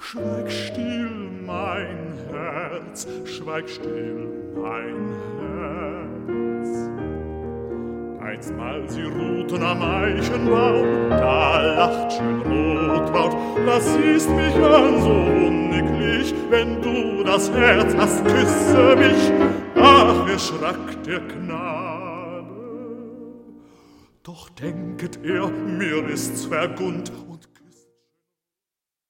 Schweig still, mein Herz, schweig still, mein Herz. Einstmal sie ruhten am Eichenbaum, da lacht schön Rotraut, das siehst mich an so wundiglich, wenn du das Herz hast, küsse mich. Ach, erschrak der Knabe. Doch denket er, mir ist's vergund, und